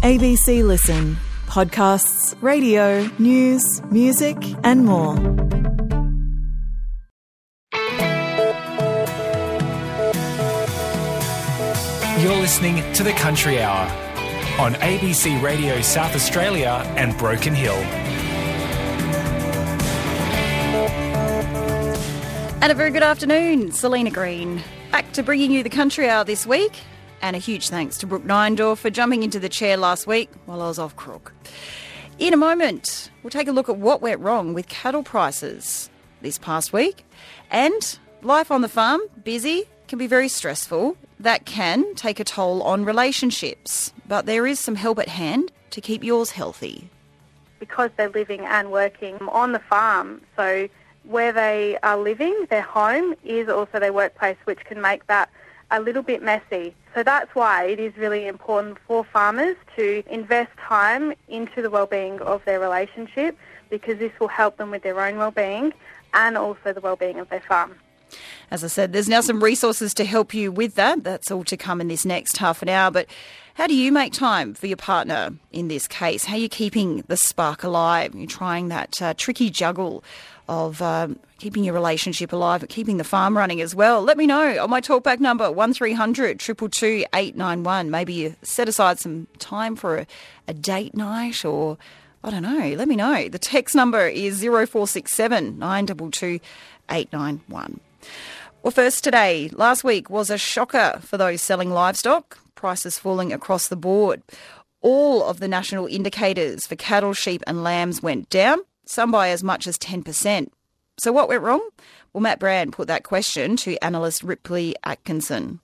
ABC Listen. Podcasts, radio, news, music and more. You're listening to The Country Hour on ABC Radio South Australia and Broken Hill. And a very good afternoon, Selena Green. Back to bringing you The Country Hour this week. And a huge thanks to Brooke Nindorf for jumping into the chair last week while I was off crook. In a moment, we'll take a look at what went wrong with cattle prices this past week. And life on the farm, busy, can be very stressful. That can take a toll on relationships. But there is some help at hand to keep yours healthy. Because they're living and working on the farm, so where they are living, their home, is also their workplace, which can make that a little bit messy. So that's why it is really important for farmers to invest time into the well-being of their relationship, because this will help them with their own well-being and also the well-being of their farm. As I said, there's now some resources to help you with that. That's all to come in this next half an hour. But how do you make time for your partner in this case? How are you keeping the spark alive? You're trying that tricky juggle of keeping your relationship alive but keeping the farm running as well. Let me know on my talkback number, 1300 222 891. Maybe you set aside some time for a date night, or I don't know, let me know. The text number is 0467 922 891. Well, first today, last week was a shocker for those selling livestock, prices falling across the board. All of the national indicators for cattle, sheep and lambs went down, some by as much as 10%. So what went wrong? Well, Matt Brand put that question to analyst Ripley Atkinson.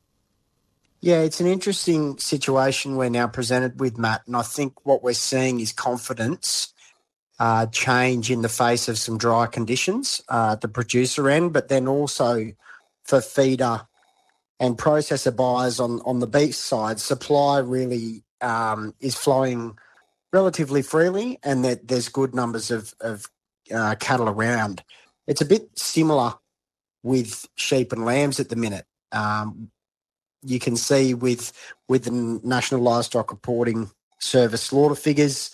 Yeah, it's an interesting situation we're now presented with, Matt, and I think what we're seeing is confidence change in the face of some dry conditions at the producer end, but then also for feeder and processor buyers on the beef side. Supply really is flowing relatively freely, and that there's good numbers of cattle around. It's a bit similar with sheep and lambs at the minute. You can see with the National Livestock Reporting Service slaughter figures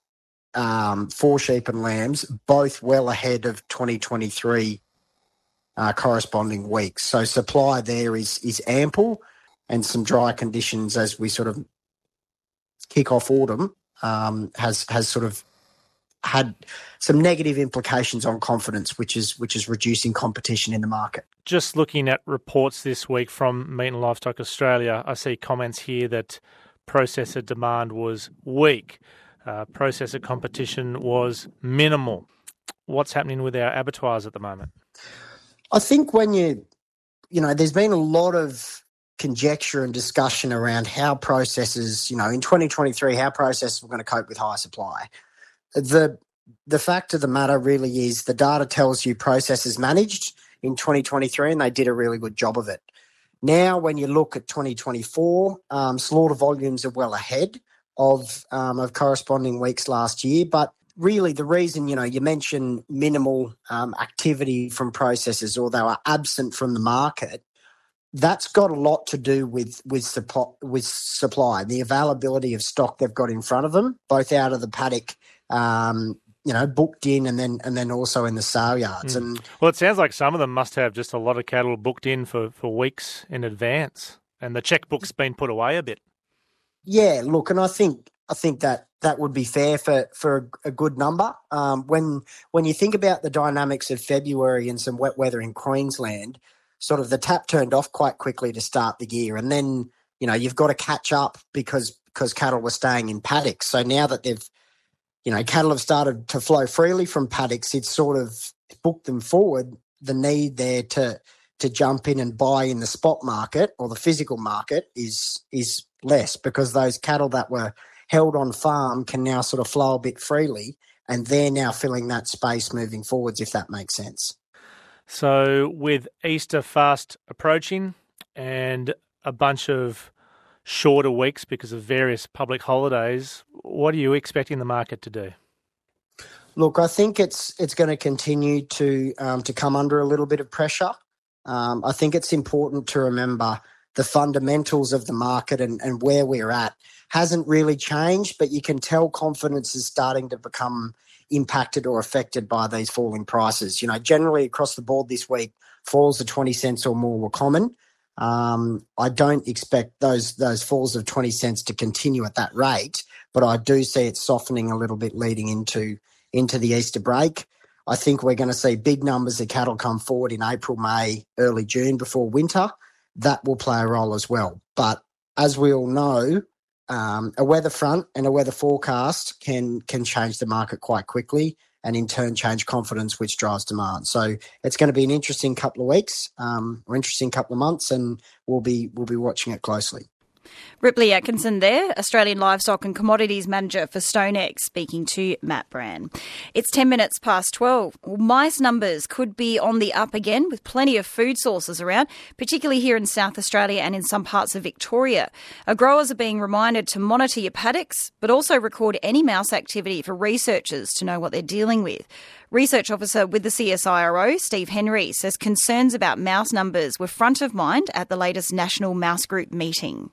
for sheep and lambs, both well ahead of 2023 corresponding weeks. So supply there is ample, and some dry conditions as we sort of kick off autumn has sort of had some negative implications on confidence, which is reducing competition in the market. Just looking at reports this week from Meat and Livestock Australia, I see comments here that processor demand was weak. Processor competition was minimal. What's happening with our abattoirs at the moment? I think when you know, there's been a lot of conjecture and discussion around how processors, in 2023, how processors were going to cope with high supply. The fact of the matter really is the data tells you processors managed in 2023, and they did a really good job of it. Now, when you look at 2024, slaughter volumes are well ahead of corresponding weeks last year. But really the reason, you mentioned minimal activity from processors, or they were absent from the market, that's got a lot to do with supply, the availability of stock they've got in front of them, both out of the paddock, booked in, and then also in the sale yards. And well, it sounds like some of them must have just a lot of cattle booked in for weeks in advance, and the checkbook's been put away a bit. Yeah, look, and I think that would be fair for a good number. When you think about the dynamics of February and some wet weather in Queensland, sort of the tap turned off quite quickly to start the year, and then you've got to catch up because cattle were staying in paddocks. So now that cattle have started to flow freely from paddocks, it's sort of booked them forward. The need there to jump in and buy in the spot market or the physical market is less, because those cattle that were held on farm can now sort of flow a bit freely, and they're now filling that space moving forwards, if that makes sense. So with Easter fast approaching and a bunch of shorter weeks because of various public holidays, what are you expecting the market to do? Look, I think it's going to continue to come under a little bit of pressure. I think it's important to remember the fundamentals of the market and where we're at hasn't really changed, but you can tell confidence is starting to become impacted or affected by these falling prices. Generally across the board this week, falls of 20 cents or more were common. I don't expect those falls of 20 cents to continue at that rate, but I do see it softening a little bit leading into the Easter break. I think we're going to see big numbers of cattle come forward in April, May, early June before winter. That will play a role as well. But as we all know, a weather front and a weather forecast can change the market quite quickly and in turn change confidence, which drives demand. So it's going to be an interesting couple of weeks or interesting couple of months, and we'll be watching it closely. Ripley Atkinson there, Australian Livestock and Commodities Manager for StoneX, speaking to Matt Brand. It's 10 minutes past 12. Well, mice numbers could be on the up again with plenty of food sources around, particularly here in South Australia and in some parts of Victoria. Growers are being reminded to monitor your paddocks, but also record any mouse activity for researchers to know what they're dealing with. Research officer with the CSIRO, Steve Henry, says concerns about mouse numbers were front of mind at the latest National Mouse Group meeting.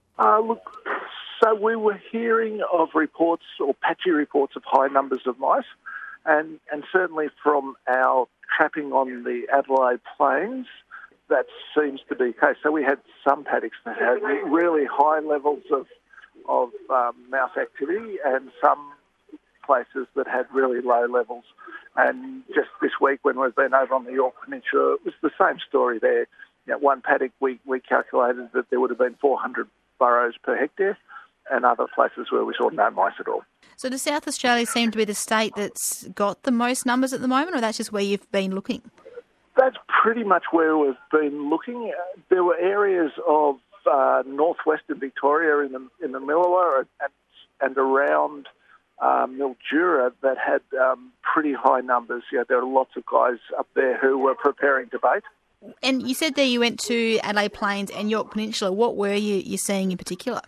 So we were hearing of reports or patchy reports of high numbers of mice, and certainly from our trapping on the Adelaide Plains, that seems to be the case. So we had some paddocks that had really high levels of mouse activity and some places that had really low levels. And just this week when we've been over on the Yorke Peninsula, it was the same story there. One paddock, we calculated that there would have been 400 burrows per hectare, and other places where we saw no mice at all. So does South Australia seem to be the state that's got the most numbers at the moment, or that's just where you've been looking? That's pretty much where we've been looking. There were areas of northwestern Victoria in the Millewa and around Mildura that had pretty high numbers. There were lots of guys up there who were preparing to bait. And you said there you went to Adelaide Plains and Yorke Peninsula. What were you seeing in particular?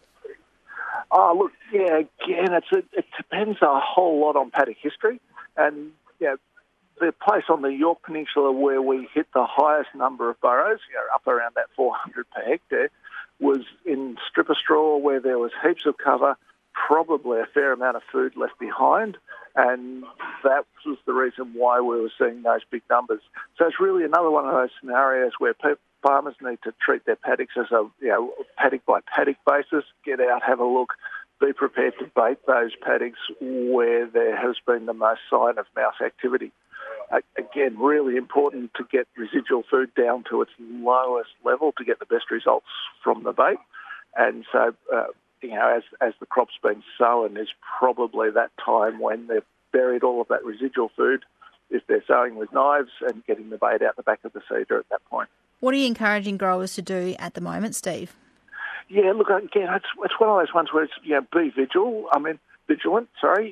Again, it depends a whole lot on paddock history. And, the place on the Yorke Peninsula where we hit the highest number of burrows, up around that 400 per hectare, was in stripper straw where there was heaps of cover, probably a fair amount of food left behind, and that was the reason why we were seeing those big numbers. So it's really another one of those scenarios where farmers need to treat their paddocks as a paddock by paddock basis, get out, have a look, be prepared to bait those paddocks where there has been the most sign of mouse activity. Again, really important to get residual food down to its lowest level to get the best results from the bait. And so, as the crop's been sown is probably that time when they've buried all of that residual food, if they're sowing with knives and getting the bait out the back of the seeder at that point. What are you encouraging growers to do at the moment, Steve? Yeah, look, again, it's one of those ones where it's, be vigilant.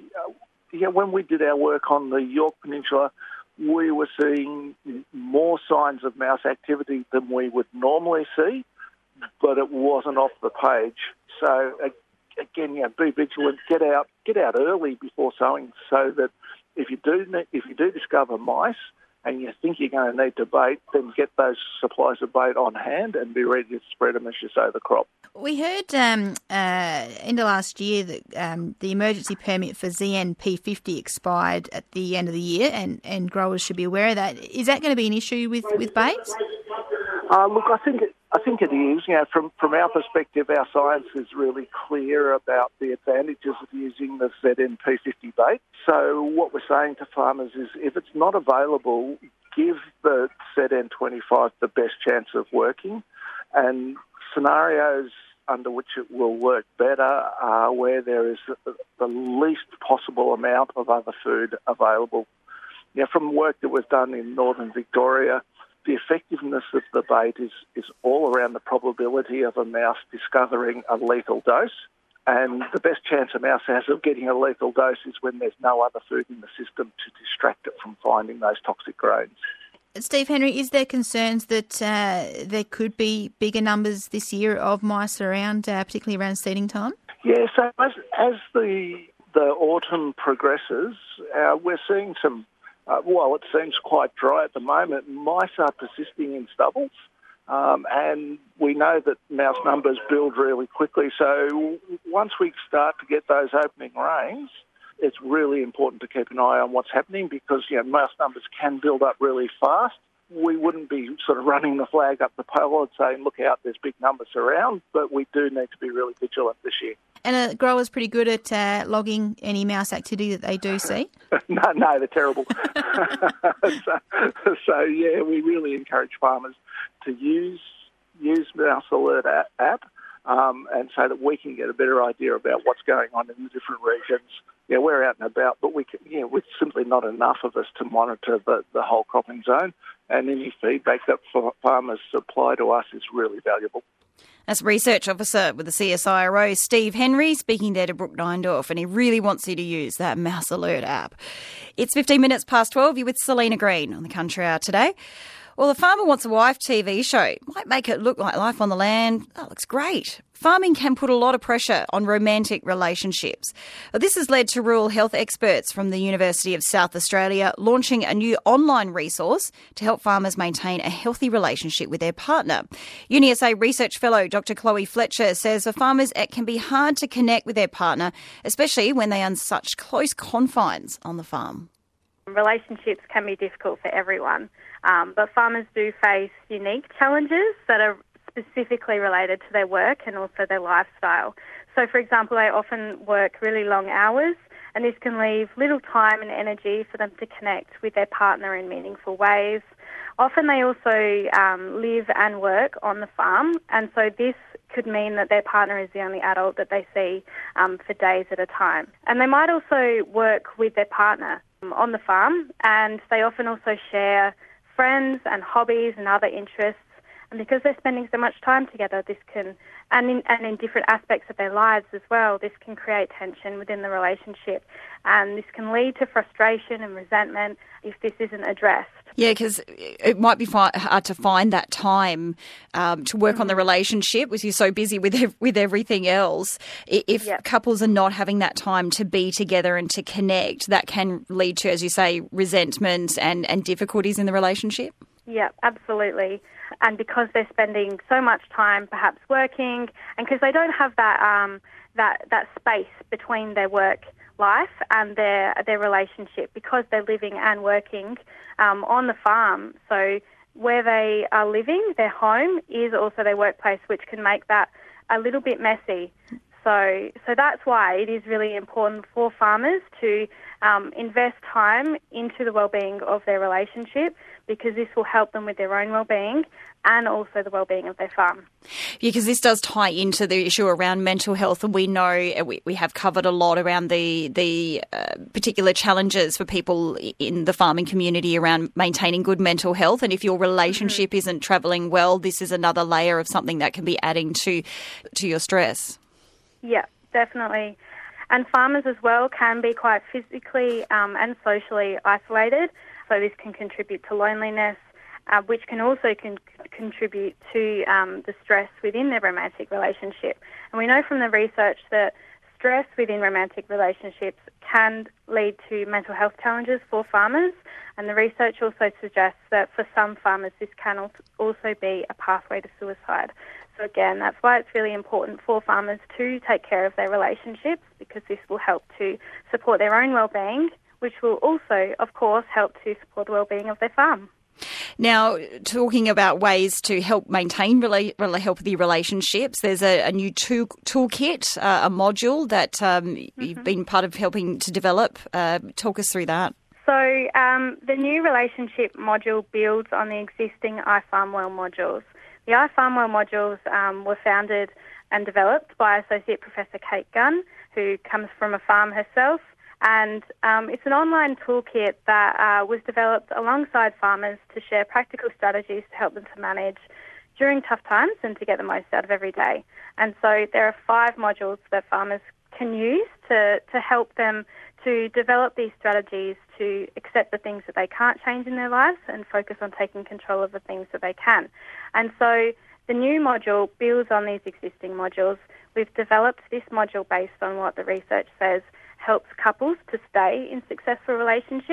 When we did our work on the Yorke Peninsula, we were seeing more signs of mouse activity than we would normally see, but it wasn't off the page. So again, be vigilant. Get out early before sowing, so that if you do discover mice and you think you're going to need to bait, then get those supplies of bait on hand and be ready to spread them as you sow the crop. We heard end of last year that the emergency permit for ZN P50 expired at the end of the year, and growers should be aware of that. Is that going to be an issue with baits? Look, I think it is. From our perspective, our science is really clear about the advantages of using the ZN P50 bait. So what we're saying to farmers is, if it's not available, give the ZN25 the best chance of working. And scenarios under which it will work better are where there is the least possible amount of other food available. From work that was done in northern Victoria, the effectiveness of the bait is all around the probability of a mouse discovering a lethal dose. And the best chance a mouse has of getting a lethal dose is when there's no other food in the system to distract it from finding those toxic grains. Steve Henry, is there concerns that there could be bigger numbers this year of mice around, particularly around seeding time? Yeah, so as the autumn progresses, we're seeing some, while it seems quite dry at the moment, mice are persisting in stubbles. And we know that mouse numbers build really quickly. So once we start to get those opening rains, it's really important to keep an eye on what's happening because, mouse numbers can build up really fast. We wouldn't be sort of running the flag up the pole and saying, look out, there's big numbers around, but we do need to be really vigilant this year. And are growers pretty good at logging any mouse activity that they do see? No, they're terrible. So, we really encourage farmers to use Mouse Alert app and so that we can get a better idea about what's going on in the different regions. Yeah, we're out and about, but it's simply not enough of us to monitor the whole cropping zone, and any feedback that farmers supply to us is really valuable. That's Research Officer with the CSIRO, Steve Henry, speaking there to Brooke Neindorf, and he really wants you to use that Mouse Alert app. It's 15 minutes past 12. You're with Selena Green on the Country Hour today. Well, The Farmer Wants a Wife TV show might make it look like life on the land. That looks great. Farming can put a lot of pressure on romantic relationships. But this has led to rural health experts from the University of South Australia launching a new online resource to help farmers maintain a healthy relationship with their partner. UniSA research fellow Dr. Chloe Fletcher says for farmers it can be hard to connect with their partner, especially when they are in such close confines on the farm. Relationships can be difficult for everyone, but farmers do face unique challenges that are specifically related to their work and also their lifestyle. So, for example, they often work really long hours, and this can leave little time and energy for them to connect with their partner in meaningful ways. Often they also live and work on the farm, and so this could mean that their partner is the only adult that they see for days at a time. And they might also work with their partner on the farm, and they often also share friends and hobbies and other interests. And because they're spending so much time together, this can, and in different aspects of their lives as well, this can create tension within the relationship. And this can lead to frustration and resentment if this isn't addressed. Yeah, because it might be hard to find that time to work on the relationship because you're so busy with everything else. If couples are not having that time to be together and to connect, that can lead to, as you say, resentment and difficulties in the relationship. Yeah, absolutely. And because they're spending so much time perhaps working, and because they don't have that space between their work life and their relationship, because they're living and working on the farm. So where they are living, their home is also their workplace, which can make that a little bit messy. So that's why it is really important for farmers to invest time into the well-being of their relationship, because this will help them with their own well-being and also the well-being of their farm. Yeah, because this does tie into the issue around mental health, and we know we have covered a lot around the particular challenges for people in the farming community around maintaining good mental health. And if your relationship isn't travelling well, this is another layer of something that can be adding to your stress. Yeah, definitely. And farmers as well can be quite physically and socially isolated, so this can contribute to loneliness, which can also contribute to the stress within their romantic relationship. And we know from the research that stress within romantic relationships can lead to mental health challenges for farmers, and the research also suggests that for some farmers this can also be a pathway to suicide. So again, that's why it's really important for farmers to take care of their relationships, because this will help to support their own well-being, which will also, of course, help to support the well-being of their farm. Now, talking about ways to help maintain healthy relationships, there's a new toolkit, a module that you've been part of helping to develop. Talk us through that. So the new relationship module builds on the existing iFarmWell modules. The iFarmWell modules were founded and developed by Associate Professor Kate Gunn, who comes from a farm herself. And it's an online toolkit that was developed alongside farmers to share practical strategies to help them to manage during tough times and to get the most out of every day. And so there are 5 modules that farmers can use to help them to develop these strategies to accept the things that they can't change in their lives and focus on taking control of the things that they can. And so the new module builds on these existing modules. We've developed this module based on what the research says helps couples to stay in successful relationships,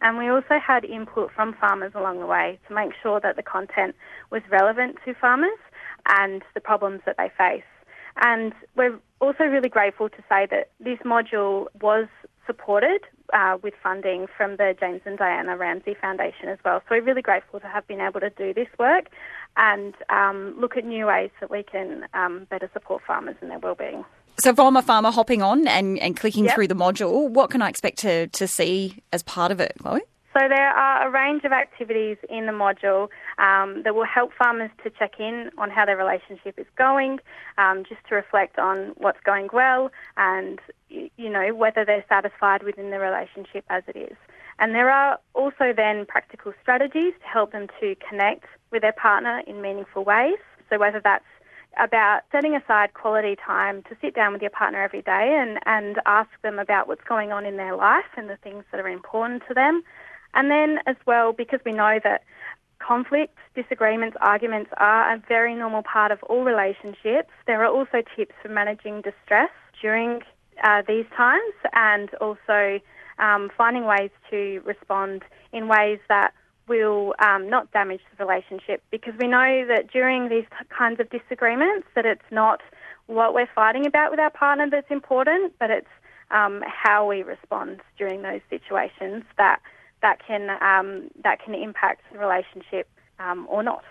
And we also had input from farmers along the way to make sure that the content was relevant to farmers and the problems that they face. And we're also really grateful to say that this module was supported with funding from the James and Diana Ramsay Foundation as well. So we're really grateful to have been able to do this work and look at new ways that we can better support farmers and their wellbeing. So if I'm a farmer hopping on and clicking Yep. through the module, what can I expect to see as part of it, Chloe? So there are a range of activities in the module that will help farmers to check in on how their relationship is going, just to reflect on what's going well and, you know, whether they're satisfied within the relationship as it is. And there are also then practical strategies to help them to connect with their partner in meaningful ways. So whether that's about setting aside quality time to sit down with your partner every day and ask them about what's going on in their life and the things that are important to them. And then as well, because we know that conflict, disagreements, arguments are a very normal part of all relationships, there are also tips for managing distress during these times and also finding ways to respond in ways that will not damage the relationship, because we know that during these kinds of disagreements that it's not what we're fighting about with our partner that's important, but it's how we respond during those situations that can impact the relationship or not.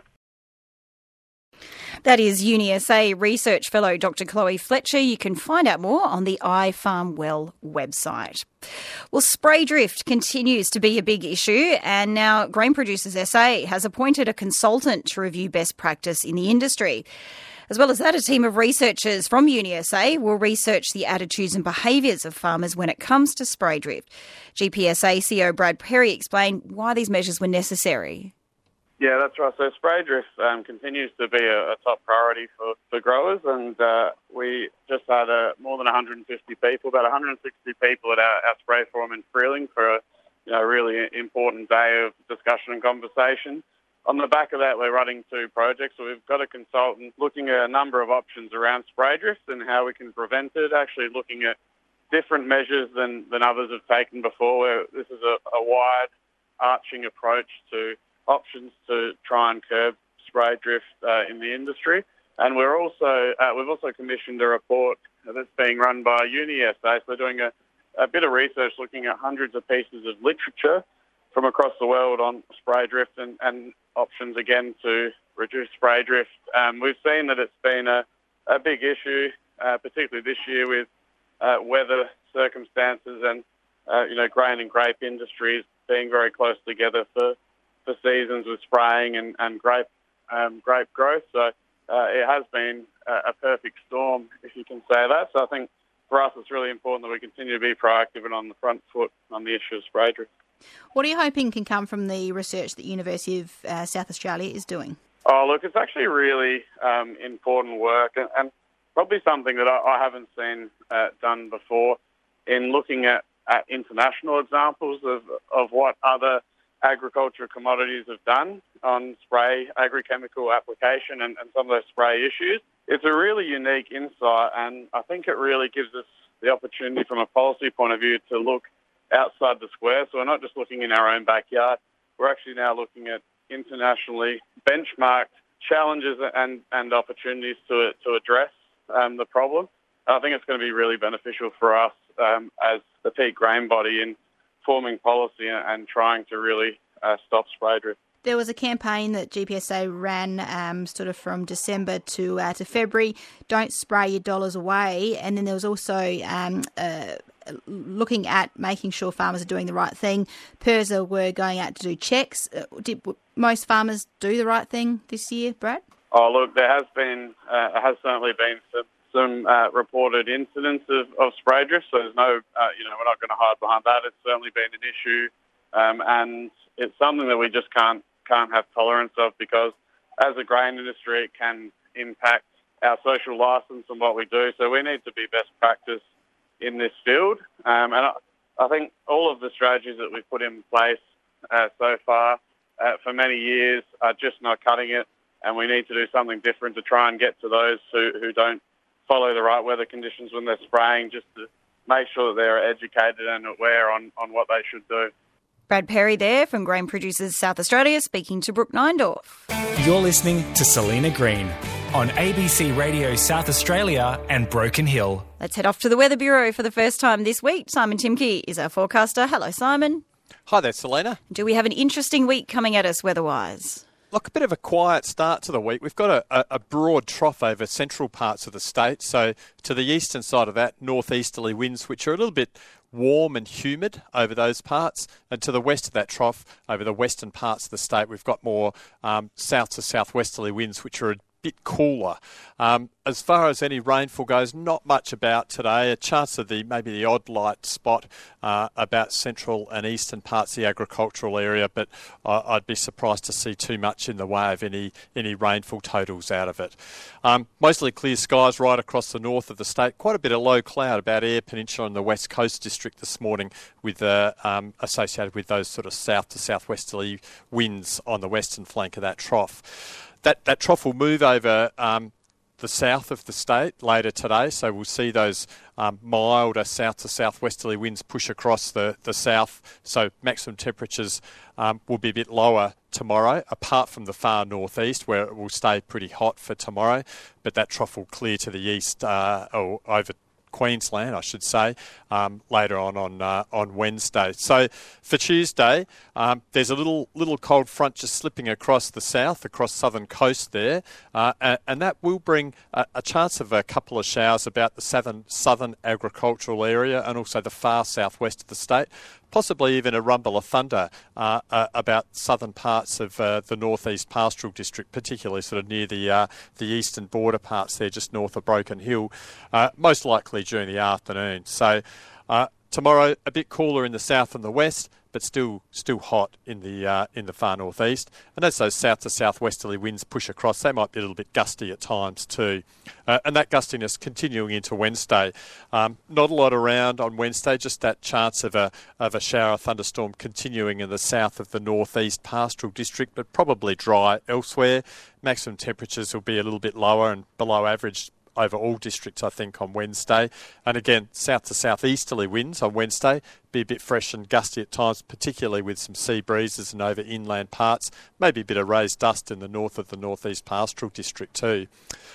That is UniSA Research Fellow Dr. Chloe Fletcher. You can find out more on the iFarmWell website. Well, spray drift continues to be a big issue, and now Grain Producers SA has appointed a consultant to review best practice in the industry. As well as that, a team of researchers from UniSA will research the attitudes and behaviours of farmers when it comes to spray drift. GPSA CEO Brad Perry explained why these measures were necessary. Yeah, that's right. So spray drift continues to be a top priority for growers, and we just had more than 150 people, about 160 people at our spray forum in Freeling for a really important day of discussion and conversation. On the back of that, we're running two projects. So we've got a consultant looking at a number of options around spray drift and how we can prevent it, actually looking at different measures than others have taken before, where this is a wide-arching approach to options to try and curb spray drift in the industry. And we've also commissioned a report that's being run by UniSA. So we're doing a bit of research looking at hundreds of pieces of literature from across the world on spray drift and options again to reduce spray drift. We've seen that it's been a big issue, particularly this year with weather circumstances and grain and grape industries being very close together for seasons with spraying and grape growth. So it has been a perfect storm, if you can say that. So I think for us it's really important that we continue to be proactive and on the front foot on the issue of spray drift. What are you hoping can come from the research that University of South Australia is doing? Oh, look, it's actually really important work and probably something that I haven't seen done before in looking at international examples of what other agriculture commodities have done on spray agrochemical application and some of those spray issues. It's a really unique insight, and I think it really gives us the opportunity from a policy point of view to look outside the square. So we're not just looking in our own backyard, we're actually now looking at internationally benchmarked challenges and opportunities to address the problem. I think it's going to be really beneficial for us as the peak grain body in forming policy and trying to really stop spray drift. There was a campaign that GPSA ran sort of from December to February, don't spray your dollars away, and then there was also looking at making sure farmers are doing the right thing. PIRSA were going out to do checks. Did most farmers do the right thing this year, Brad? Oh, look, there has certainly been some reported incidents of spray drift, so there's no, we're not going to hide behind that. It's certainly been an issue, and it's something that we just can't have tolerance of, because as a grain industry, it can impact our social licence and what we do. So we need to be best practice in this field. And I think all of the strategies that we've put in place so far for many years are just not cutting it, and we need to do something different to try and get to those who don't follow the right weather conditions when they're spraying, just to make sure that they're educated and aware on what they should do. Brad Perry there from Grain Producers South Australia speaking to Brooke Neindorf. You're listening to Selena Green on ABC Radio South Australia and Broken Hill. Let's head off to the Weather Bureau for the first time this week. Simon Timke is our forecaster. Hello, Simon. Hi there, Selena. Do we have an interesting week coming at us weather-wise? Look, a bit of a quiet start to the week. We've got a broad trough over central parts of the state. So to the eastern side of that, northeasterly winds, which are a little bit warm and humid over those parts. And to the west of that trough, over the western parts of the state, we've got more south to southwesterly winds, which are a bit cooler. As far as any rainfall goes, not much about today. A chance of maybe the odd light spot about central and eastern parts of the agricultural area, but I'd be surprised to see too much in the way of any rainfall totals out of it. Mostly clear skies right across the north of the state. Quite a bit of low cloud about Eyre Peninsula and the West Coast District this morning, with associated with those sort of south to southwesterly winds on the western flank of that trough. That trough will move over the south of the state later today, so we'll see those milder south to southwesterly winds push across the south, so maximum temperatures will be a bit lower tomorrow, apart from the far northeast, where it will stay pretty hot for tomorrow, but that trough will clear to the east or over Queensland, I should say, later on Wednesday. So for Tuesday, there's a little cold front just slipping across the south, across southern coast there, and that will bring a chance of a couple of showers about the southern agricultural area and also the far southwest of the state. Possibly even a rumble of thunder about southern parts of the northeast pastoral district, particularly sort of near the eastern border parts there, just north of Broken Hill, most likely during the afternoon. So tomorrow a bit cooler in the south and the west, but still hot in the far northeast. And as those south to southwesterly winds push across, they might be a little bit gusty at times too. And that gustiness continuing into Wednesday. Not a lot around on Wednesday, just that chance of a shower thunderstorm continuing in the south of the northeast pastoral district, but probably dry elsewhere. Maximum temperatures will be a little bit lower and below average over all districts, I think, on Wednesday. And again, south to southeasterly winds on Wednesday, be a bit fresh and gusty at times, particularly with some sea breezes and over inland parts. Maybe a bit of raised dust in the north of the northeast pastoral district too.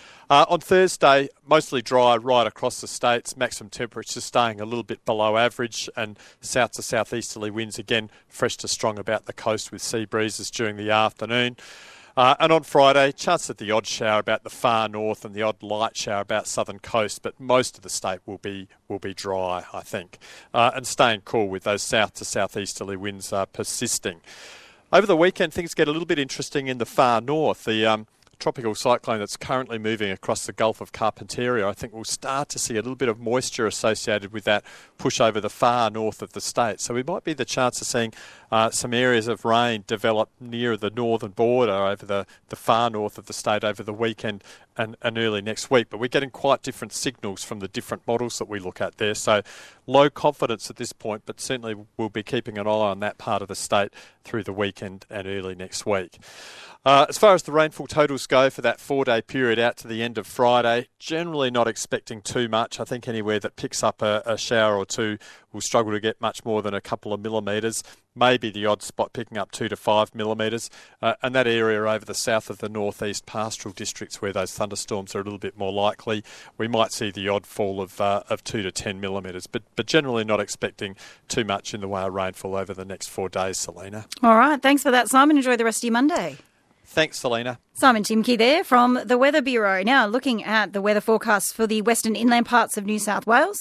On Thursday, mostly dry right across the states, maximum temperatures staying a little bit below average, and south to southeasterly winds again fresh to strong about the coast with sea breezes during the afternoon. And on Friday, chance of the odd shower about the far north and the odd light shower about southern coast, but most of the state will be dry, I think, and staying cool with those south to southeasterly winds persisting. Over the weekend, things get a little bit interesting in the far north. The tropical cyclone that's currently moving across the Gulf of Carpentaria, I think we'll start to see a little bit of moisture associated with that push over the far north of the state. So we might be the chance of seeing some areas of rain develop near the northern border over the far north of the state over the weekend and early next week. But we're getting quite different signals from the different models that we look at there. So low confidence at this point, but certainly we'll be keeping an eye on that part of the state through the weekend and early next week. As far as the rainfall totals go for that 4-day period out to the end of Friday, generally not expecting too much. I think anywhere that picks up a shower or two will struggle to get much more than a couple of millimetres. Maybe the odd spot picking up 2 to 5 millimetres. And that area over the south of the northeast pastoral districts where those thunderstorms are a little bit more likely, we might see the odd fall of 2 to 10 millimetres. But generally not expecting too much in the way of rainfall over the next 4 days, Selena. All right, thanks for that, Simon. Enjoy the rest of your Monday. Thanks, Selena. Simon Timke there from the Weather Bureau. Now looking at the weather forecast for the western inland parts of New South Wales.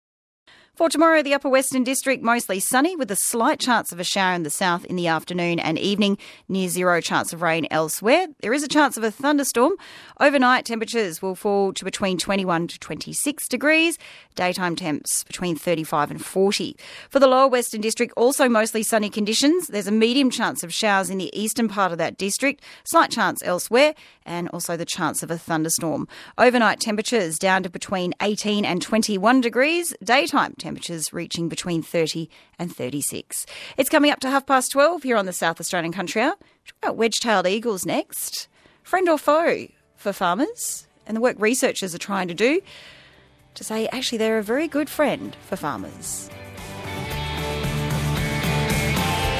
For tomorrow, the Upper Western District mostly sunny with a slight chance of a shower in the south in the afternoon and evening, near zero chance of rain elsewhere. There is a chance of a thunderstorm. Overnight, temperatures will fall to between 21 to 26 degrees. Daytime temps between 35 and 40. For the Lower Western District, also mostly sunny conditions. There's a medium chance of showers in the eastern part of that district, slight chance elsewhere, and also the chance of a thunderstorm. Overnight temperatures down to between 18 and 21 degrees. Daytime temperatures reaching between 30 and 36. It's coming up to 12:30 here on the South Australian Country Hour. Talk about wedge-tailed eagles next. Friend or foe for farmers, and the work researchers are trying to do to say actually they're a very good friend for farmers.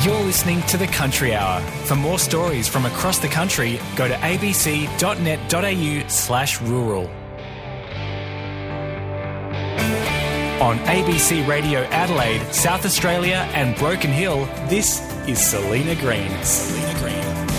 You're listening to The Country Hour. For more stories from across the country, go to abc.net.au/rural. On ABC Radio Adelaide, South Australia and Broken Hill, this is Selena Green. Selena Green.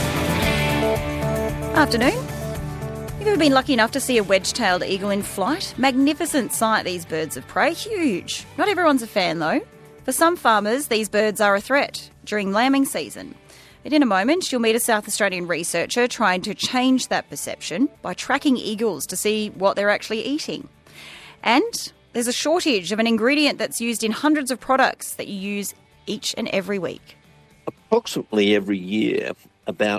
Afternoon. Have you ever been lucky enough to see a wedge-tailed eagle in flight? Magnificent sight, these birds of prey. Huge. Not everyone's a fan, though. For some farmers, these birds are a threat during lambing season. And in a moment, you'll meet a South Australian researcher trying to change that perception by tracking eagles to see what they're actually eating. And there's a shortage of an ingredient that's used in hundreds of products that you use each and every week. Approximately every year, about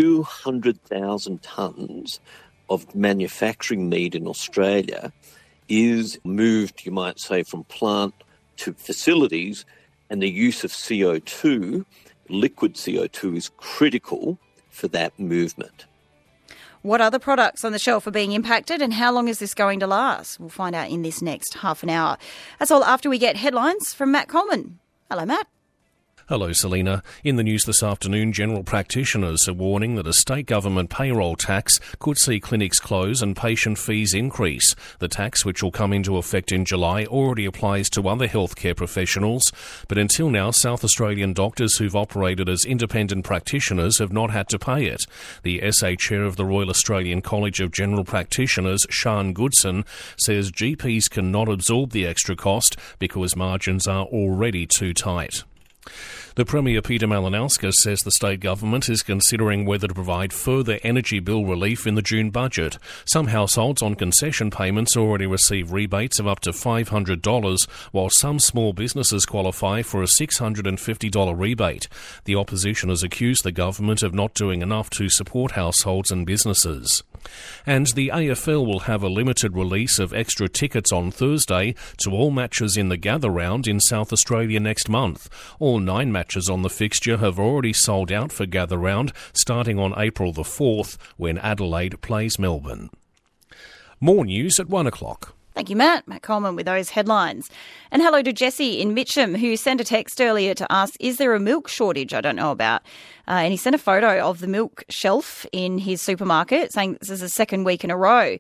200,000 tonnes of manufacturing meat in Australia is moved, you might say, from plant to facilities, and the use of CO2, liquid CO2, is critical for that movement. What other products on the shelf are being impacted and how long is this going to last? We'll find out in this next half an hour. That's all after we get headlines from Matt Coleman. Hello, Matt. Hello, Selena. In the news this afternoon, general practitioners are warning that a state government payroll tax could see clinics close and patient fees increase. The tax, which will come into effect in July, already applies to other healthcare professionals, but until now, South Australian doctors who've operated as independent practitioners have not had to pay it. The SA chair of the Royal Australian College of General Practitioners, Sian Goodson, says GPs cannot absorb the extra cost because margins are already too tight. The Premier Peter Malinauskas says the state government is considering whether to provide further energy bill relief in the June budget. Some households on concession payments already receive rebates of up to $500, while some small businesses qualify for a $650 rebate. The opposition has accused the government of not doing enough to support households and businesses. And the AFL will have a limited release of extra tickets on Thursday to all matches in the Gather Round in South Australia next month. All 9 matches on the fixture have already sold out for Gather Round, starting on April the 4th, when Adelaide plays Melbourne. More news at 1 o'clock. Thank you, Matt. Matt Coleman with those headlines. And hello to Jesse in Mitcham, who sent a text earlier to ask, is there a milk shortage I don't know about? And he sent a photo of the milk shelf in his supermarket, saying this is the second week in a row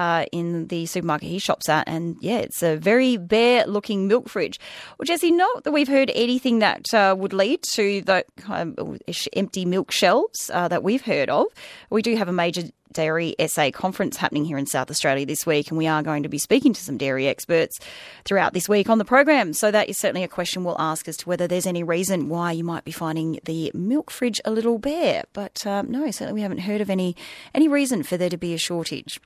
in the supermarket he shops at. And, yeah, it's a very bare-looking milk fridge. Well, Jesse, not that we've heard anything that would lead to the empty milk shelves that we've heard of. We do have a major Dairy SA conference happening here in South Australia this week, and we are going to be speaking to some dairy experts throughout this week on the program. So that is certainly a question we'll ask as to whether there's any reason why you might be finding the milk fridge a little bare. But no, certainly we haven't heard of any reason for there to be a shortage.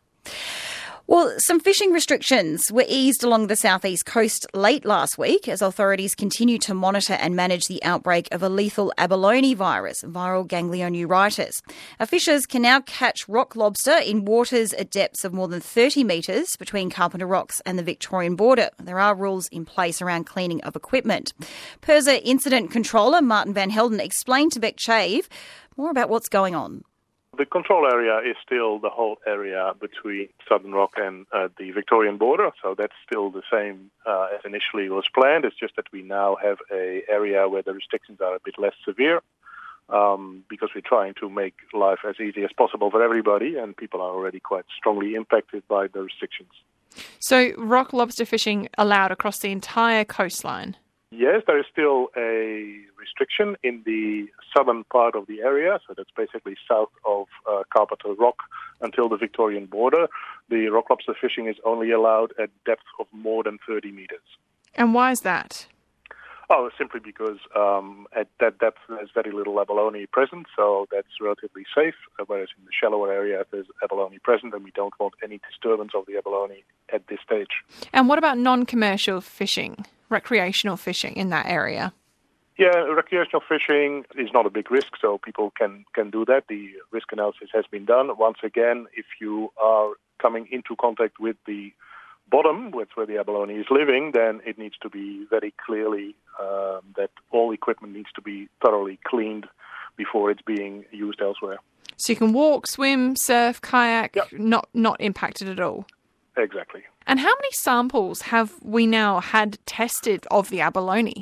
Well, some fishing restrictions were eased along the southeast coast late last week as authorities continue to monitor and manage the outbreak of a lethal abalone virus, viral ganglioneuritis. Fishers can now catch rock lobster in waters at depths of more than 30 metres between Carpenter Rocks and the Victorian border. There are rules in place around cleaning of equipment. PIRSA Incident Controller Martin Van Helden explained to Beck Chave more about what's going on. The control area is still the whole area between Southern Rock and the Victorian border, so that's still the same as initially was planned. It's just that we now have an area where the restrictions are a bit less severe because we're trying to make life as easy as possible for everybody, and people are already quite strongly impacted by the restrictions. So rock lobster fishing allowed across the entire coastline? Yes, there is still a restriction in the southern part of the area, so that's basically south of Carpenter Rock until the Victorian border. The rock lobster fishing is only allowed at depths of more than 30 metres. And why is that? Oh, simply because at that depth there's very little abalone present, so that's relatively safe, whereas in the shallower area there's abalone present and we don't want any disturbance of the abalone at this stage. And what about non-commercial fishing, recreational fishing in that area? Yeah, recreational fishing is not a big risk, so people can do that. The risk analysis has been done. Once again, if you are coming into contact with the bottom, with where the abalone is living, then it needs to be very clearly that all equipment needs to be thoroughly cleaned before it's being used elsewhere. So you can walk, swim, surf, kayak, yep. not impacted at all? Exactly. And how many samples have we now had tested of the abalone?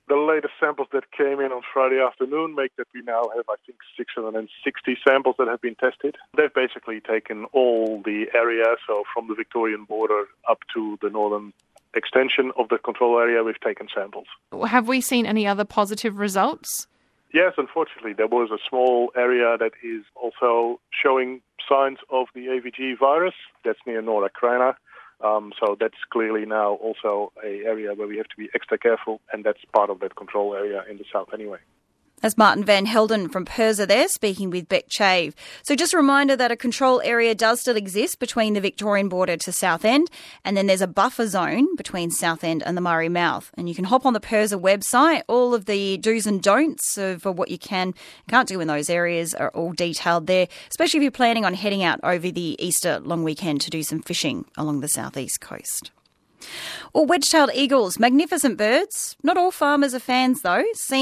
The latest samples that came in on Friday afternoon make that we now have, I think, 660 samples that have been tested. They've basically taken all the area, so from the Victorian border up to the northern extension of the control area, we've taken samples. Have we seen any other positive results? Yes, unfortunately, there was a small area that is also showing signs of the AVG virus. That's near Norra Kärrna. So that's clearly now also an area where we have to be extra careful, and that's part of that control area in the south anyway. That's Martin van Helden from PIRSA there, speaking with Beck Chave. So just a reminder that a control area does still exist between the Victorian border to Southend, and then there's a buffer zone between Southend and the Murray Mouth. And you can hop on the PIRSA website. All of the do's and don'ts for what you can and can't do in those areas are all detailed there, especially if you're planning on heading out over the Easter long weekend to do some fishing along the southeast coast. Or wedge-tailed eagles, magnificent birds. Not all farmers are fans, though.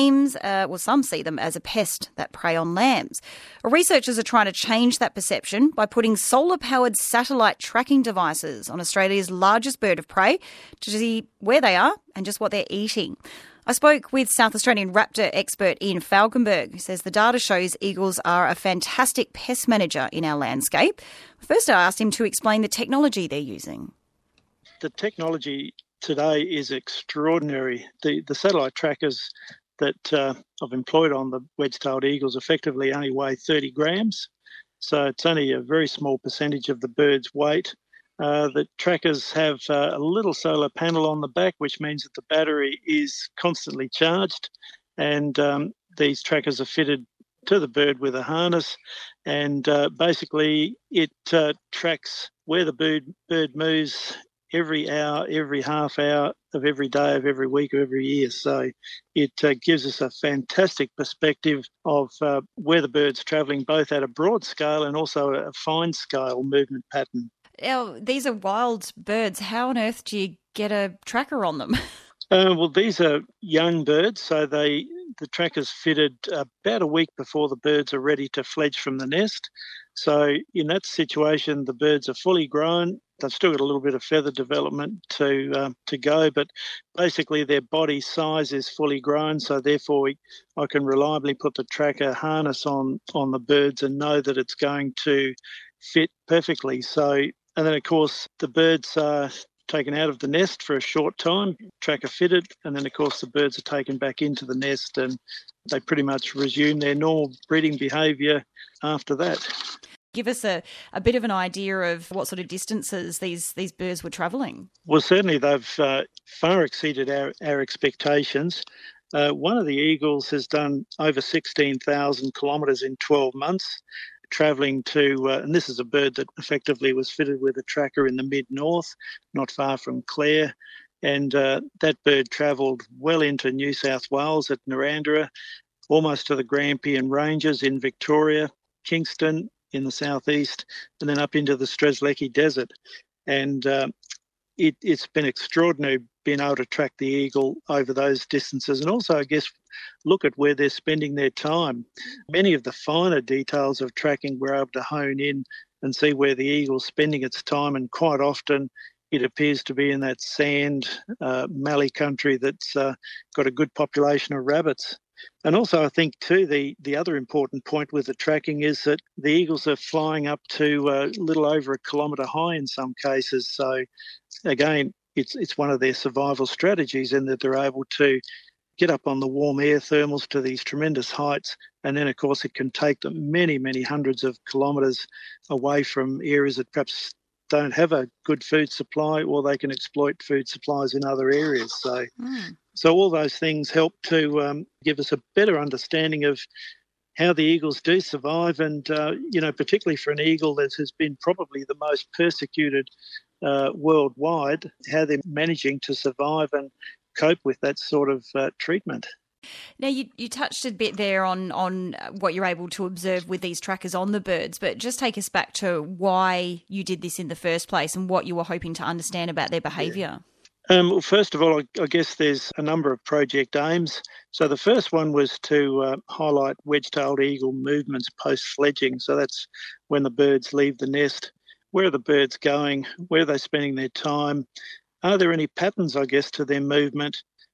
Some see them as a pest that prey on lambs. Researchers are trying to change that perception by putting solar-powered satellite tracking devices on Australia's largest bird of prey to see where they are and just what they're eating. I spoke with South Australian raptor expert Ian Falkenberg, who says the data shows eagles are a fantastic pest manager in our landscape. First, I asked him to explain the technology they're using. The technology today is extraordinary. The satellite trackers that I've employed on the wedge-tailed eagles effectively only weigh 30 grams. So it's only a very small percentage of the bird's weight. The trackers have a little solar panel on the back, which means that the battery is constantly charged. And these trackers are fitted to the bird with a harness. And basically it tracks where the bird moves every hour, every half hour of every day of every week of every year. So it gives us a fantastic perspective of where the bird's travelling, both at a broad scale and also a fine scale movement pattern. Now, these are wild birds. How on earth do you get a tracker on them? Well, these are young birds, so the tracker's fitted about a week before the birds are ready to fledge from the nest. So in that situation, the birds are fully grown. They've still got a little bit of feather development to go, but basically their body size is fully grown, so therefore I can reliably put the tracker harness on the birds and know that it's going to fit perfectly. So, and then of course the birds are taken out of the nest for a short time, tracker fitted, and then of course the birds are taken back into the nest and they pretty much resume their normal breeding behaviour after that. Give us a bit of an idea of what sort of distances these birds were travelling. Well, certainly they've far exceeded our expectations. One of the eagles has done over 16,000 kilometres in 12 months, travelling to, and this is a bird that effectively was fitted with a tracker in the mid-north, not far from Clare. And that bird travelled well into New South Wales at Narrandera, almost to the Grampian Ranges in Victoria, Kingston in the southeast, and then up into the Strzelecki Desert. And it's been extraordinary being able to track the eagle over those distances and also, I guess, look at where they're spending their time. Many of the finer details of tracking we're able to hone in and see where the eagle's spending its time, and quite often it appears to be in that sand, mallee country that's got a good population of rabbits. And also I think too the other important point with the tracking is that the eagles are flying up to a little over 1 kilometre high in some cases. So again, it's one of their survival strategies in that they're able to get up on the warm air thermals to these tremendous heights, and then of course it can take them many, many hundreds of kilometres away from areas that perhaps don't have a good food supply, or they can exploit food supplies in other areas. So all those things help to give us a better understanding of how the eagles do survive, and particularly for an eagle that has been probably the most persecuted worldwide, how they're managing to survive and cope with that sort of treatment. Now, you touched a bit there on what you're able to observe with these trackers on the birds, but just take us back to why you did this in the first place and what you were hoping to understand about their behaviour. Well, first of all, I guess there's a number of project aims. So the first one was to highlight wedge-tailed eagle movements post-fledging. So that's when the birds leave the nest. Where are the birds going? Where are they spending their time? Are there any patterns, I guess, to their movement?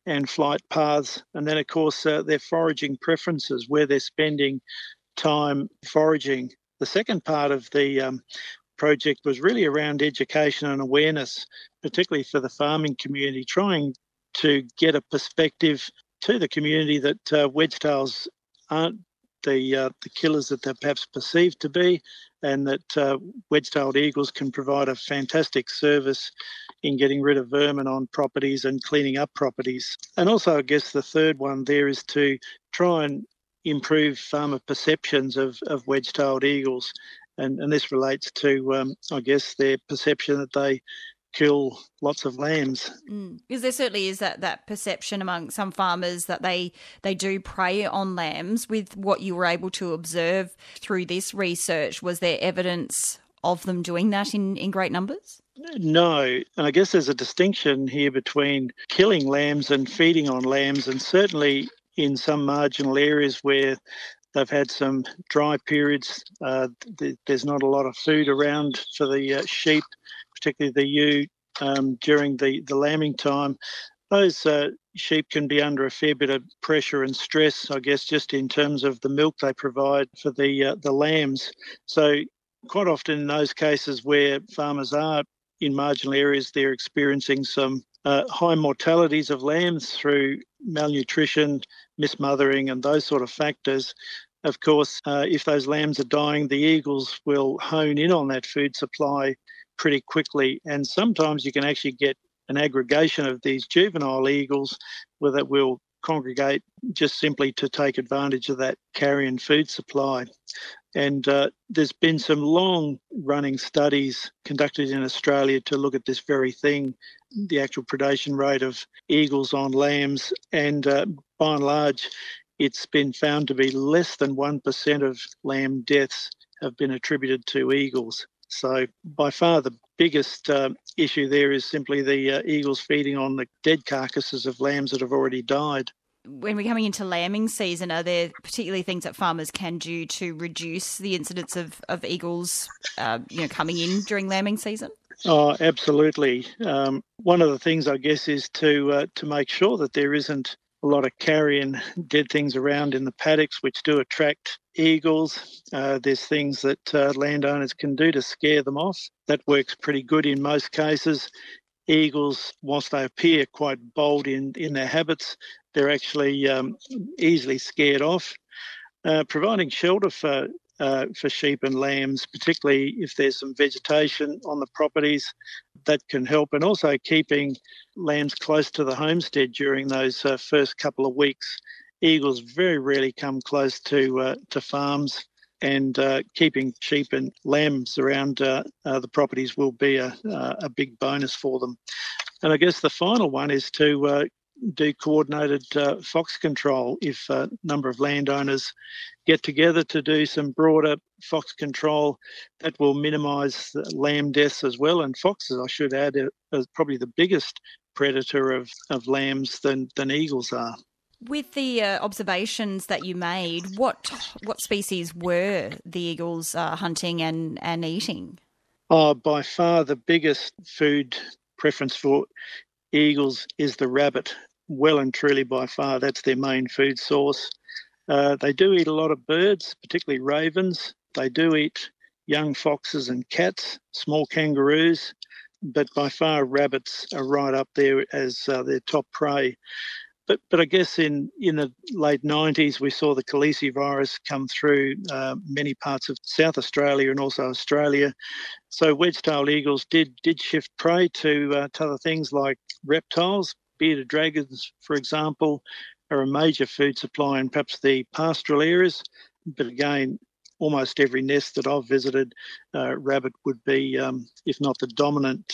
and flight paths, and then, of course, their foraging preferences, where they're spending time foraging. The second part of the project was really around education and awareness, particularly for the farming community, trying to get a perspective to the community that wedgetails aren't the killers that they're perhaps perceived to be, and that wedge-tailed eagles can provide a fantastic service in getting rid of vermin on properties and cleaning up properties. And also, I guess the third one there is to try and improve farmer perceptions of wedge-tailed eagles. And this relates to, I guess, their perception that they kill lots of lambs. Because there certainly is that perception among some farmers that they do prey on lambs. With what you were able to observe through this research, was there evidence of them doing that in great numbers? No, and I guess there's a distinction here between killing lambs and feeding on lambs, and certainly in some marginal areas where they've had some dry periods, there's not a lot of food around for the sheep, particularly the ewe, during the lambing time. Those sheep can be under a fair bit of pressure and stress, I guess, just in terms of the milk they provide for the lambs. So quite often in those cases where farmers are in marginal areas, they're experiencing some high mortalities of lambs through malnutrition, mismothering and those sort of factors. Of course, if those lambs are dying, the eagles will hone in on that food supply pretty quickly, and sometimes you can actually get an aggregation of these juvenile eagles where that will congregate just simply to take advantage of that carrion food supply. And there's been some long-running studies conducted in Australia to look at this very thing, the actual predation rate of eagles on lambs, and by and large, it's been found to be less than 1% of lamb deaths have been attributed to eagles. So by far the biggest issue there is simply the eagles feeding on the dead carcasses of lambs that have already died. When we're coming into lambing season, are there particularly things that farmers can do to reduce the incidence of eagles coming in during lambing season? Oh, absolutely. One of the things, I guess, is to make sure that there isn't a lot of carrion dead things around in the paddocks, which do attract eagles. There's things that landowners can do to scare them off. That works pretty good in most cases. Eagles, whilst they appear quite bold in their habits, they're actually easily scared off. Providing shelter for sheep and lambs, particularly if there's some vegetation on the properties, that can help. And also keeping lambs close to the homestead during those first couple of weeks. Eagles very rarely come close to farms, and keeping sheep and lambs around the properties will be a big bonus for them. And I guess the final one is to do coordinated fox control. If a number of landowners get together to do some broader fox control, that will minimise lamb deaths as well. And foxes, I should add, are probably the biggest predator of lambs than eagles are. With the observations that you made, what species were the eagles hunting and eating? Oh, by far the biggest food preference for eagles is the rabbit. Well and truly by far, that's their main food source. They do eat a lot of birds, particularly ravens. They do eat young foxes and cats, small kangaroos, but by far rabbits are right up there as their top prey. But I guess in the late 90s, we saw the calicivirus come through many parts of South Australia and also Australia. So wedge-tailed eagles did shift prey to other things like reptiles. Bearded dragons, for example, are a major food supply in perhaps the pastoral areas. But again, almost every nest that I've visited, rabbit would be, if not the dominant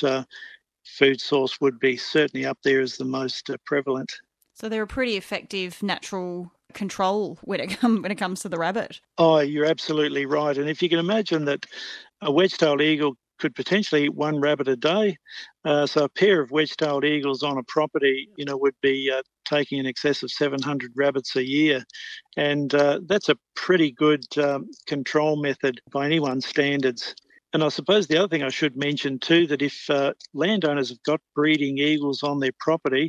food source, would be certainly up there as the most prevalent. So they're a pretty effective natural control when it comes to the rabbit. Oh, you're absolutely right. And if you can imagine that a wedge-tailed eagle could potentially eat one rabbit a day, so a pair of wedge-tailed eagles on a property, would be taking in excess of 700 rabbits a year. And that's a pretty good control method by anyone's standards. And I suppose the other thing I should mention too, that if landowners have got breeding eagles on their property,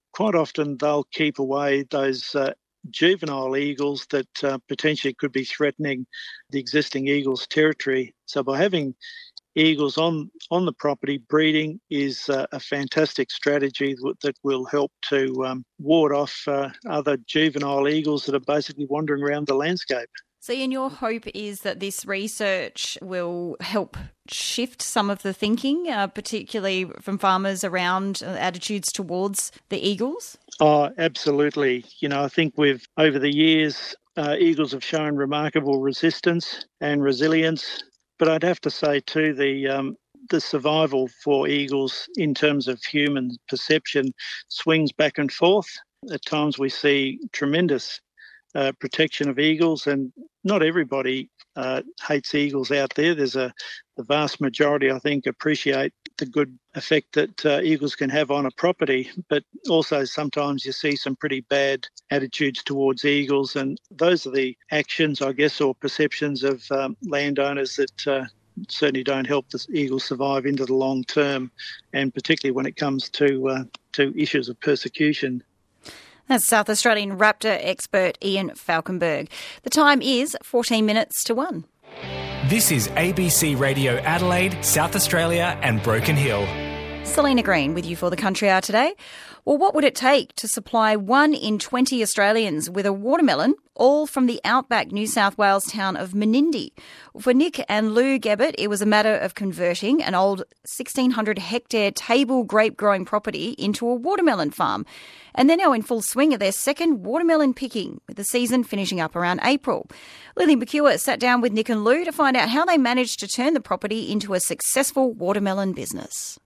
quite often they'll keep away those juvenile eagles that potentially could be threatening the existing eagles' territory. So by having eagles on the property, breeding is a fantastic strategy that will help to ward off other juvenile eagles that are basically wandering around the landscape. So, Ian, your hope is that this research will help shift some of the thinking, particularly from farmers around attitudes towards the eagles? Oh, absolutely. I think over the years, eagles have shown remarkable resistance and resilience. But I'd have to say too, the survival for eagles in terms of human perception swings back and forth. At times we see tremendous protection of eagles, and not everybody hates eagles out there. The vast majority, I think, appreciate the good effect that eagles can have on a property, but also sometimes you see some pretty bad attitudes towards eagles, and those are the actions, I guess, or perceptions of landowners that certainly don't help the eagles survive into the long term, and particularly when it comes to issues of persecution. That's South Australian raptor expert Ian Falkenberg. The time is 14 minutes to 1. This is ABC Radio Adelaide, South Australia and Broken Hill. Selena Green with you for the Country Hour today. Well, what would it take to supply 1 in 20 Australians with a watermelon, all from the outback New South Wales town of Menindee? For Nick and Lou Gebbett, it was a matter of converting an old 1,600-hectare table grape growing property into a watermelon farm. And they're now in full swing of their second watermelon picking, with the season finishing up around April. Lily McEwer sat down with Nick and Lou to find out how they managed to turn the property into a successful watermelon business.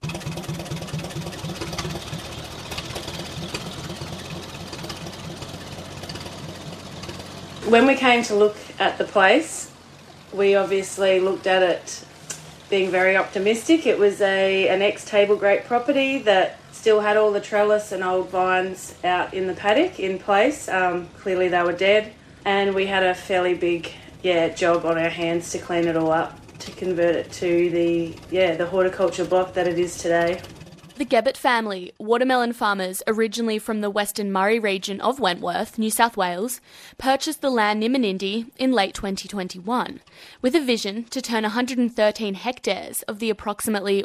When we came to look at the place, we obviously looked at it being very optimistic. It was an ex-table grape property that still had all the trellis and old vines out in the paddock in place. Clearly they were dead, and we had a fairly big job on our hands to clean it all up, to convert it to the horticulture block that it is today. The Gebbett family, watermelon farmers originally from the Western Murray region of Wentworth, New South Wales, purchased the land near Menindee in late 2021, with a vision to turn 113 hectares of the approximately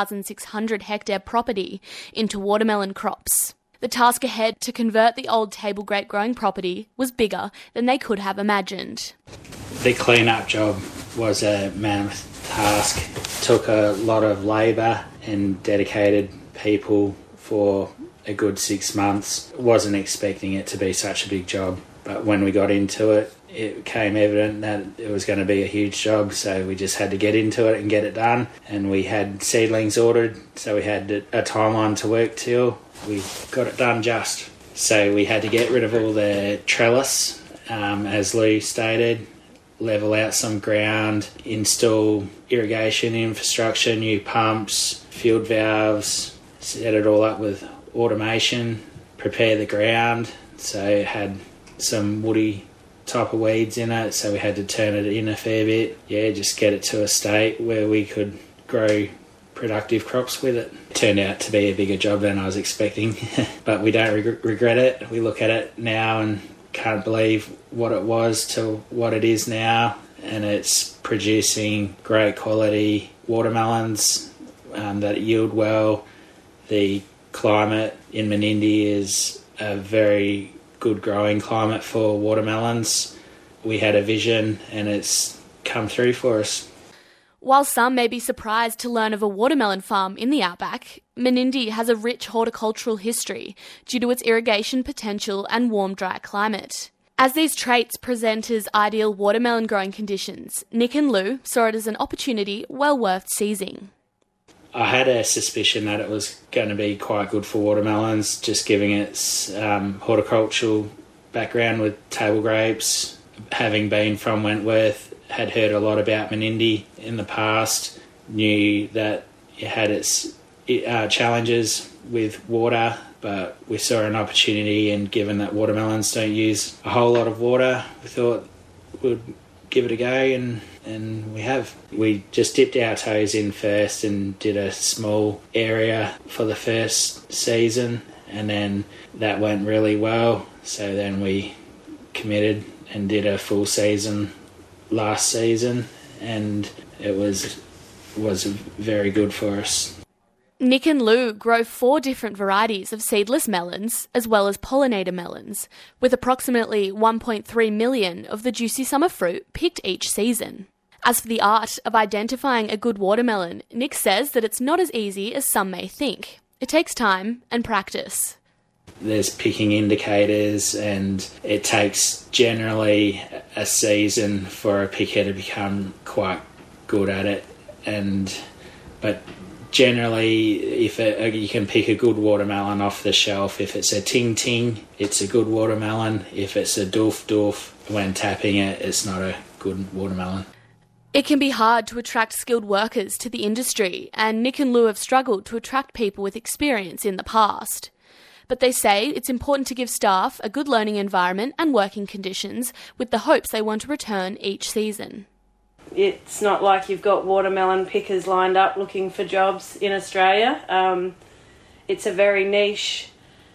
1,600 hectare property into watermelon crops. The task ahead to convert the old table grape growing property was bigger than they could have imagined. The clean-up job was a mammoth task. It took a lot of labour and dedicated people for a good 6 months. Wasn't expecting it to be such a big job, but when we got into it, it became evident that it was going to be a huge job, so we just had to get into it and get it done. And we had seedlings ordered, so we had a timeline to work till. We got it done just. So we had to get rid of all the trellis, as Lou stated, level out some ground, install irrigation infrastructure, new pumps, field valves, set it all up with automation, prepare the ground. So it had some woody type of weeds in it, so we had to turn it in a fair bit. Just get it to a state where we could grow productive crops with it. It turned out to be a bigger job than I was expecting, but we don't regret it. We look at it now and can't believe what it was to what it is now, and it's producing great quality watermelons that yield well. The climate in Menindee is a very good growing climate for watermelons. We had a vision and it's come through for us. While some may be surprised to learn of a watermelon farm in the outback, Menindee has a rich horticultural history due to its irrigation potential and warm, dry climate. As these traits present as ideal watermelon growing conditions, Nick and Lou saw it as an opportunity well worth seizing. I had a suspicion that it was going to be quite good for watermelons, just giving its horticultural background with table grapes. Having been from Wentworth, had heard a lot about Menindee in the past, knew that it had its challenges with water, but we saw an opportunity, and given that watermelons don't use a whole lot of water, we thought we'd give it a go, and we have. We just dipped our toes in first and did a small area for the first season, and then that went really well. So then we committed and did a full season last season, and it was very good for us. Nick and Lou grow 4 different varieties of seedless melons as well as pollinator melons, with approximately 1.3 million of the juicy summer fruit picked each season. As for the art of identifying a good watermelon, Nick says that it's not as easy as some may think. It takes time and practice. There's picking indicators, and it takes generally a season for a picker to become quite good at it. But generally, you can pick a good watermelon off the shelf. If it's a ting ting, it's a good watermelon. If it's a doof doof, when tapping it, it's not a good watermelon. It can be hard to attract skilled workers to the industry, and Nick and Lou have struggled to attract people with experience in the past. But they say it's important to give staff a good learning environment and working conditions with the hopes they want to return each season. It's not like you've got watermelon pickers lined up looking for jobs in Australia. It's a very niche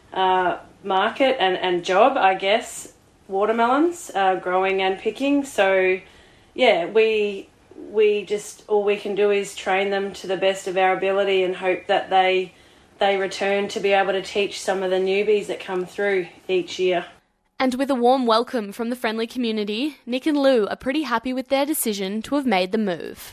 market and job, I guess, watermelons, growing and picking. So, yeah, we just, all we can do is train them to the best of our ability and hope that they return to be able to teach some of the newbies that come through each year. And with a warm welcome from the friendly community, Nick and Lou are pretty happy with their decision to have made the move.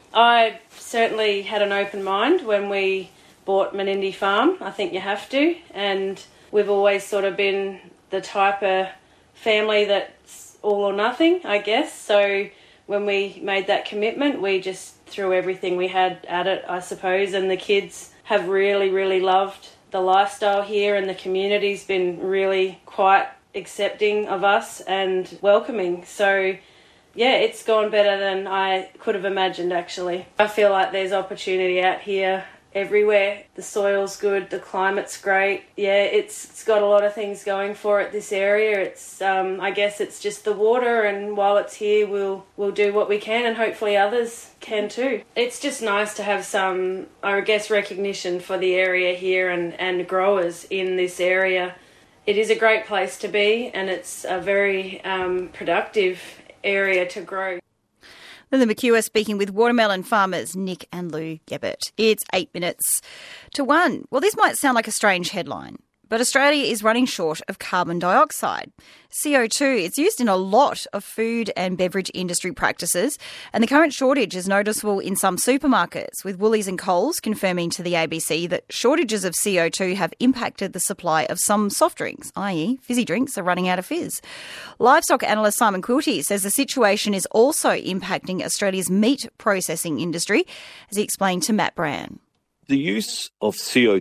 I certainly had an open mind when we bought Menindee Farm. I think you have to. And we've always sort of been the type of family that's all or nothing, I guess. So when we made that commitment, we just threw everything we had at it, I suppose. And the kids have really, really loved the lifestyle here, and the community's been really quite accepting of us and welcoming. So, yeah, it's gone better than I could have imagined, actually. I feel like there's opportunity out here everywhere. The soil's good, the climate's great. Yeah, it's got a lot of things going for it, this area. It's I guess it's just the water, and while it's here, we'll do what we can, and hopefully others can too. It's just nice to have some, I guess, recognition for the area here and growers in this area. It is a great place to be, and it's a very productive area to grow. Linda McHugh speaking with watermelon farmers Nick and Lou Gebbert. It's 8 minutes to 1. Well, this might sound like a strange headline, but Australia is running short of carbon dioxide. CO2, it's used in a lot of food and beverage industry practices, and the current shortage is noticeable in some supermarkets, with Woolies and Coles confirming to the ABC that shortages of CO2 have impacted the supply of some soft drinks, i.e. fizzy drinks are running out of fizz. Livestock analyst Simon Quilty says the situation is also impacting Australia's meat processing industry, as he explained to Matt Brand. The use of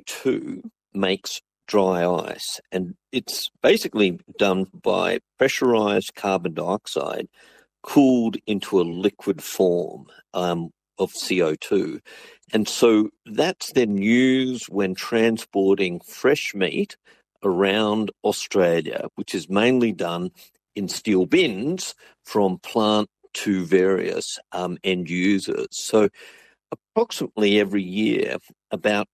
CO2 makes dry ice, and it's basically done by pressurized carbon dioxide cooled into a liquid form of CO2. And so that's then used when transporting fresh meat around Australia, which is mainly done in steel bins from plant to various end users. So approximately every year, about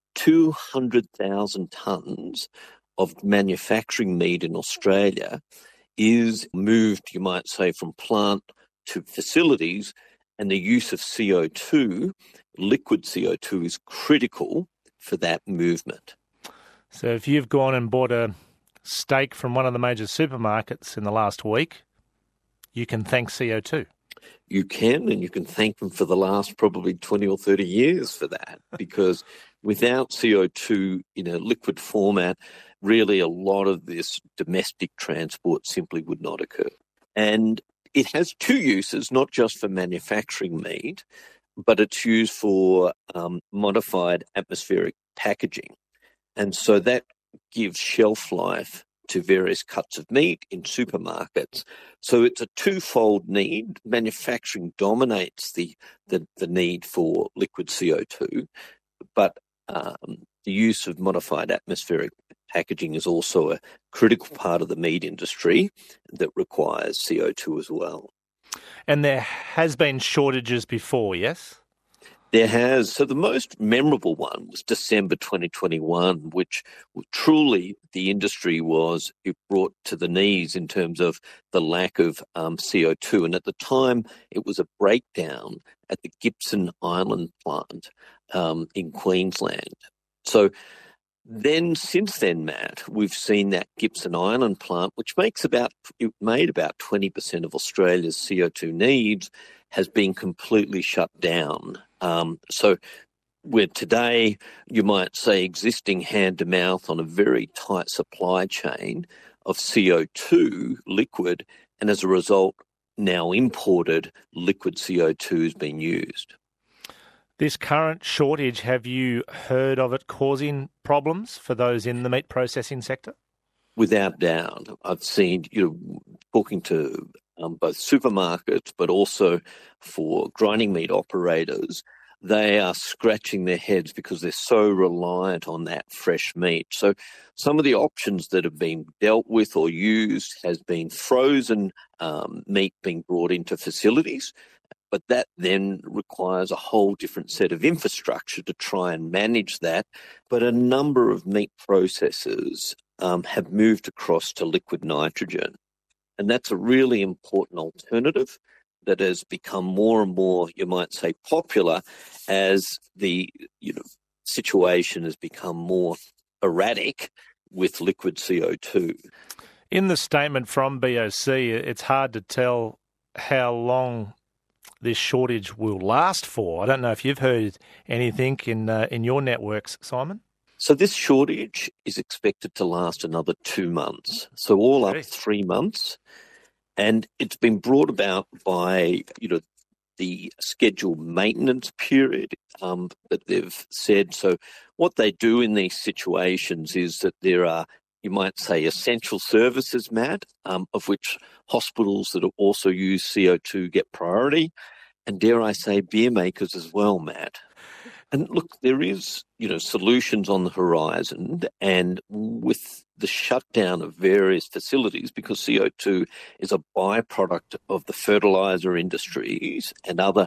200,000 tonnes of manufacturing meat in Australia is moved, you might say, from plant to facilities, and the use of CO2, liquid CO2, is critical for that movement. So if you've gone and bought a steak from one of the major supermarkets in the last week, you can thank CO2. You can, and you can thank them for the last probably 20 or 30 years for that, because without CO2 in a liquid format, really a lot of this domestic transport simply would not occur. And it has two uses, not just for manufacturing meat, but it's used for modified atmospheric packaging. And so that gives shelf life to various cuts of meat in supermarkets. So it's a twofold need. Manufacturing dominates the need for liquid CO2, but the use of modified atmospheric packaging is also a critical part of the meat industry that requires CO2 as well. And there has been shortages before, yes? There has. So the most memorable one was December 2021, which truly the industry was brought to the knees in terms of the lack of CO2. And at the time, it was a breakdown at the Gibson Island plant in Queensland. So then, since then, Matt, we've seen that Gibson Island plant, which made about 20% of Australia's CO2 needs, has been completely shut down. So we're today, you might say, existing hand to mouth on a very tight supply chain of CO2 liquid, and as a result, now imported liquid CO2 is being used. This current shortage, have you heard of it causing problems for those in the meat processing sector? Without doubt. I've seen, talking to both supermarkets, but also for grinding meat operators, they are scratching their heads because they're so reliant on that fresh meat. So some of the options that have been dealt with or used has been frozen meat being brought into facilities, but that then requires a whole different set of infrastructure to try and manage that. But a number of meat processors have moved across to liquid nitrogen. And that's a really important alternative that has become more and more, you might say, popular as the situation has become more erratic with liquid CO2. In the statement from BOC, it's hard to tell how long this shortage will last for. I don't know if you've heard anything in your networks, Simon. So this shortage is expected to last another 2 months. So all up 3 months. And it's been brought about by, the scheduled maintenance period that they've said. So what they do in these situations is that there are, you might say, essential services, Matt, of which hospitals that also use CO2 get priority, and dare I say, beer makers as well, Matt. And look, there is, solutions on the horizon, and with the shutdown of various facilities, because CO2 is a byproduct of the fertilizer industries and other,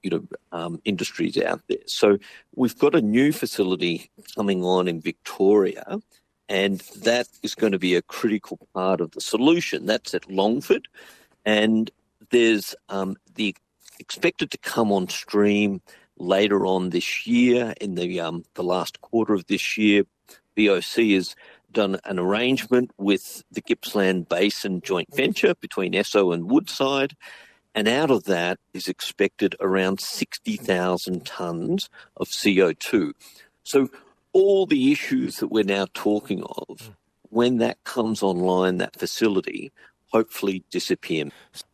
industries out there. So we've got a new facility coming on in Victoria, and that is going to be a critical part of the solution. That's at Longford, and there's the expected to come on stream later on this year, in the last quarter of this year. BOC has done an arrangement with the Gippsland Basin joint venture between Esso and Woodside, and out of that is expected around 60,000 tonnes of CO2. So all the issues that we're now talking of, when that comes online, that facility, hopefully disappear.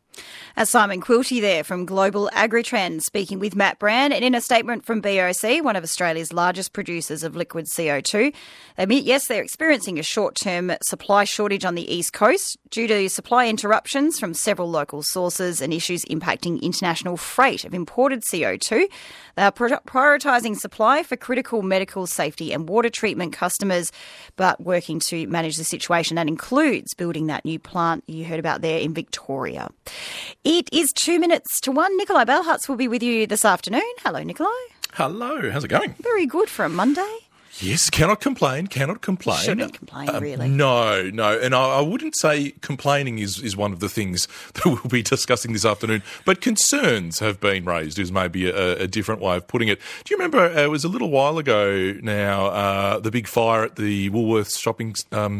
As Simon Quilty there from Global Agritrend speaking with Matt Brand. And in a statement from BOC, one of Australia's largest producers of liquid CO2, they admit, yes, they're experiencing a short-term supply shortage on the East Coast due to supply interruptions from several local sources and issues impacting international freight of imported CO2. They are prioritising supply for critical medical, safety and water treatment customers, but working to manage the situation. That includes building that new plant you heard about there in Victoria. It is 2 minutes to 1. Nikolai Belhartz will be with you this afternoon. Hello, Nikolai. Hello, how's it going? Very good for a Monday. Yes, cannot complain. Shouldn't complain, really. No. And I wouldn't say complaining is one of the things that we'll be discussing this afternoon, but concerns have been raised is maybe a different way of putting it. Do you remember, it was a little while ago now, the big fire at the Woolworths shopping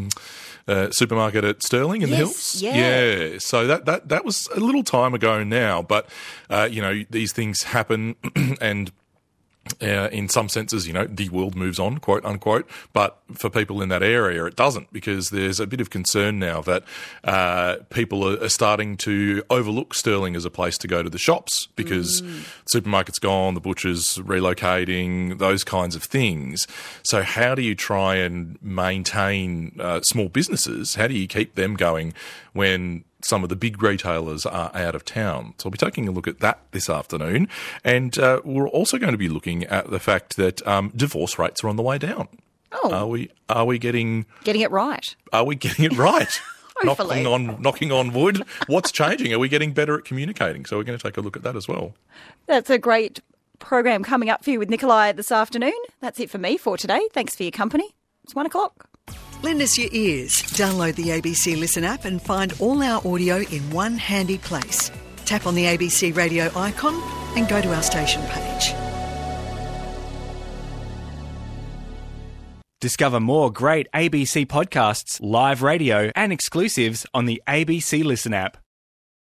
supermarket at Stirling in the Hills? Yeah. So that was a little time ago now, but, these things happen and in some senses, the world moves on, quote unquote. But for people in that area, it doesn't, because there's a bit of concern now that people are starting to overlook Stirling as a place to go to the shops because the supermarket's gone, the butcher's relocating, those kinds of things. So how do you try and maintain small businesses? How do you keep them going when some of the big retailers are out of town? So we'll be taking a look at that this afternoon. And we're also going to be looking at the fact that divorce rates are on the way down. Oh. Are we getting it right? Are we getting it right? Hopefully. knocking on wood. What's changing? Are we getting better at communicating? So we're going to take a look at that as well. That's a great program coming up for you with Nikolai this afternoon. That's it for me for today. Thanks for your company. It's 1 o'clock. Lend us your ears. Download the ABC Listen app and find all our audio in one handy place. Tap on the ABC radio icon and go to our station page. Discover more great ABC podcasts, live radio and exclusives on the ABC Listen app.